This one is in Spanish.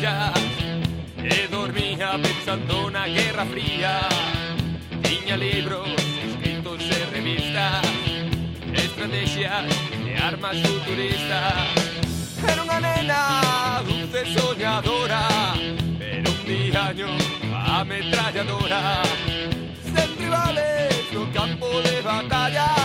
estrellas e dormía pensando na Guerra Fría. Tiña libros escritos en revistas, estrategias e armas futuristas. Era unha nena dulce soñadora, pero un diaño ametralladora. Sen rivales no campo de batalla,